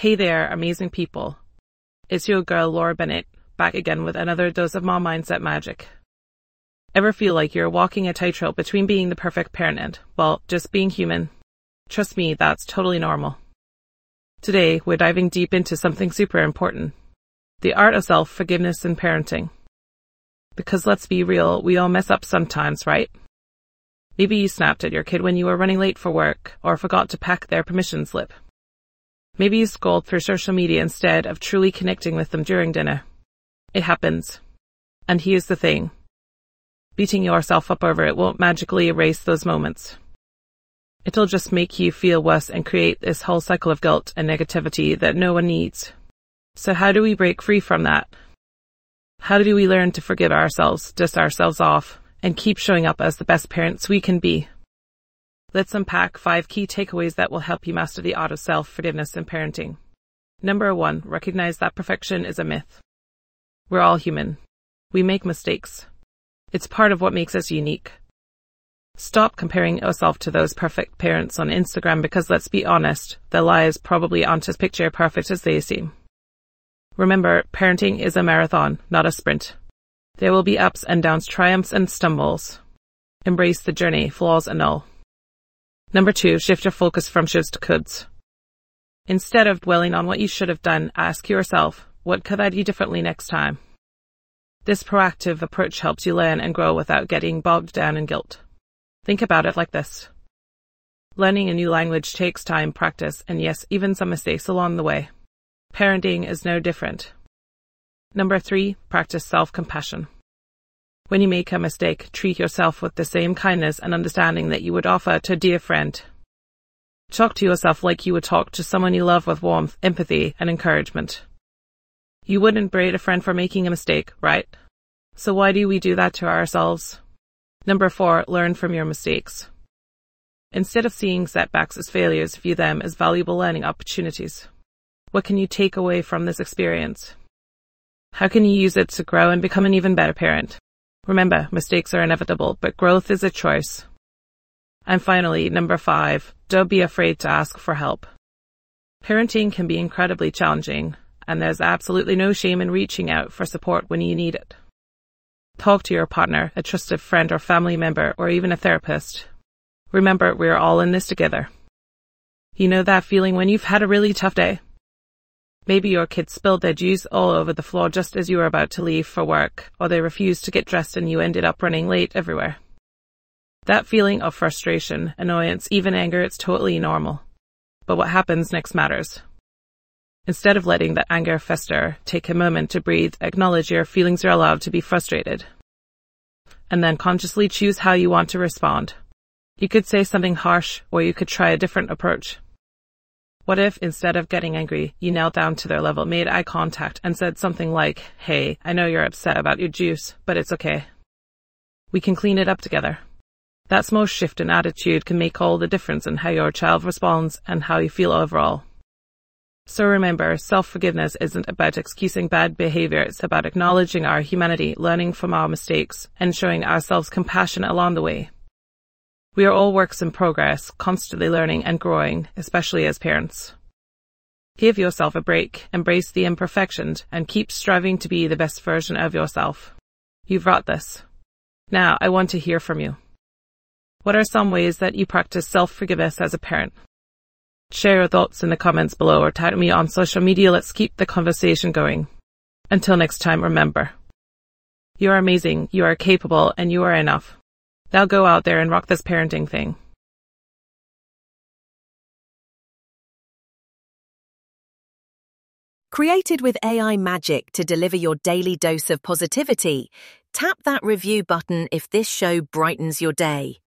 Hey there, amazing people. It's your girl Laura Bennett, back again with another dose of mom mindset magic. Ever feel like you're walking a tightrope between being the perfect parent and, well, just being human? Trust me, that's totally normal. Today, we're diving deep into something super important. The art of self-forgiveness in parenting. Because let's be real, we all mess up sometimes, right? Maybe you snapped at your kid when you were running late for work, or forgot to pack their permission slip. Maybe you scrolled through social media instead of truly connecting with them during dinner. It happens. And here's the thing. Beating yourself up over it won't magically erase those moments. It'll just make you feel worse and create this whole cycle of guilt and negativity that no one needs. So how do we break free from that? How do we learn to forgive ourselves, dust ourselves off, and keep showing up as the best parents we can be? Let's unpack 5 key takeaways that will help you master the art of self-forgiveness in parenting. Number 1, recognize that perfection is a myth. We're all human. We make mistakes. It's part of what makes us unique. Stop comparing yourself to those perfect parents on Instagram because let's be honest, their lives probably aren't as picture perfect as they seem. Remember, parenting is a marathon, not a sprint. There will be ups and downs, triumphs and stumbles. Embrace the journey, flaws and all. Number 2, shift your focus from shoulds to coulds. Instead of dwelling on what you should have done, ask yourself, what could I do differently next time? This proactive approach helps you learn and grow without getting bogged down in guilt. Think about it like this. Learning a new language takes time, practice, and yes, even some mistakes along the way. Parenting is no different. Number 3, practice self-compassion. When you make a mistake, treat yourself with the same kindness and understanding that you would offer to a dear friend. Talk to yourself like you would talk to someone you love with warmth, empathy, and encouragement. You wouldn't berate a friend for making a mistake, right? So why do we do that to ourselves? Number 4, learn from your mistakes. Instead of seeing setbacks as failures, view them as valuable learning opportunities. What can you take away from this experience? How can you use it to grow and become an even better parent? Remember, mistakes are inevitable, but growth is a choice. And finally, number 5, don't be afraid to ask for help. Parenting can be incredibly challenging, and there's absolutely no shame in reaching out for support when you need it. Talk to your partner, a trusted friend or family member, or even a therapist. Remember, we're all in this together. You know that feeling when you've had a really tough day? Maybe your kids spilled their juice all over the floor just as you were about to leave for work, or they refused to get dressed and you ended up running late everywhere. That feeling of frustration, annoyance, even anger, it's totally normal. But what happens next matters. Instead of letting that anger fester, take a moment to breathe, acknowledge your feelings are allowed to be frustrated. And then consciously choose how you want to respond. You could say something harsh, or you could try a different approach. What if, instead of getting angry, you knelt down to their level, made eye contact, and said something like, hey, I know you're upset about your juice, but it's okay. We can clean it up together. That small shift in attitude can make all the difference in how your child responds and how you feel overall. So remember, self-forgiveness isn't about excusing bad behavior, it's about acknowledging our humanity, learning from our mistakes, and showing ourselves compassion along the way. We are all works in progress, constantly learning and growing, especially as parents. Give yourself a break, embrace the imperfections, and keep striving to be the best version of yourself. You've got this. Now, I want to hear from you. What are some ways that you practice self-forgiveness as a parent? Share your thoughts in the comments below or tag me on social media. Let's keep the conversation going. Until next time, remember. You are amazing, you are capable, and you are enough. Now go out there and rock this parenting thing. Created with AI magic to deliver your daily dose of positivity, tap that review button if this show brightens your day.